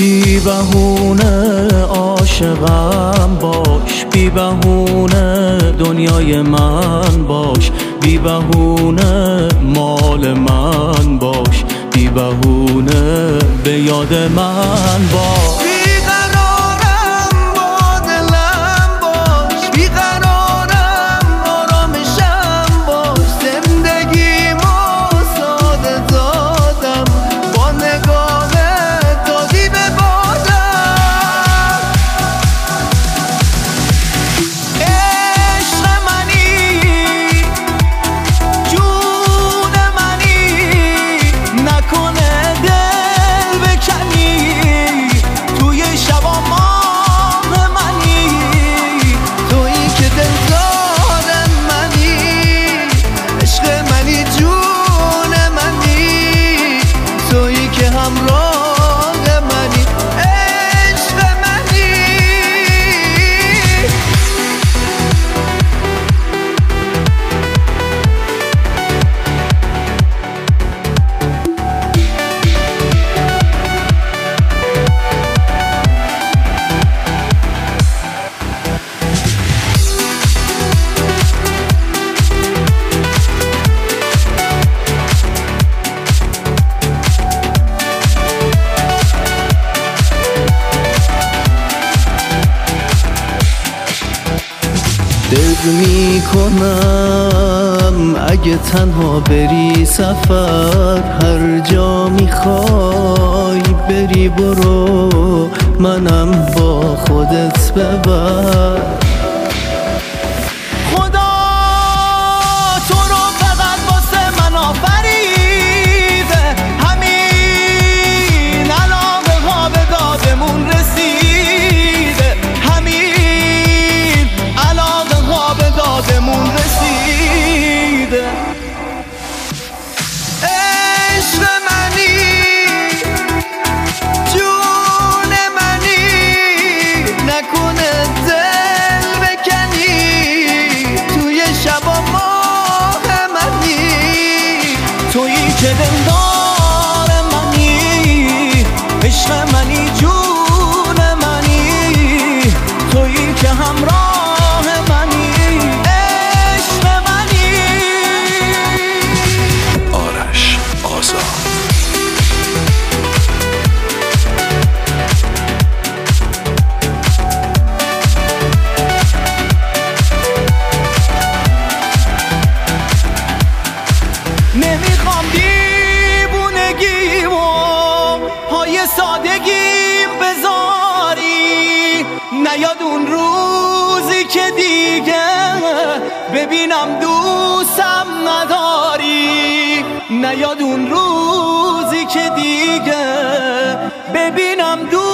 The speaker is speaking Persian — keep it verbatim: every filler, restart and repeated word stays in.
بی بهونه عاشقم باش، بی بهونه دنیای من باش، بی بهونه مال من باش، بی بهونه به یاد من باش. دق می کنم اگه تنها بری سفر، هر جا میخوای بری برو، منم با خودت ببر. خدا تو رو فقط واسه من آفریده، همین علاقه ها به دادمون رسیده، همین علاقه ها به دادمون رسیده. عشق منی جون منی، نکنه دل بکنی توی شبا ماه منی، تویی که دلدار منی، عشق منی جون منی، تویی که همراه منی، عشق منی. آرش آزاد. نمیخوام دیوونگیمو پای سادگیم بذاری، نیاد اون روزی که دیگه ببینم دوستم نداری، نیاد اون روزی که دیگه ببینم دوستم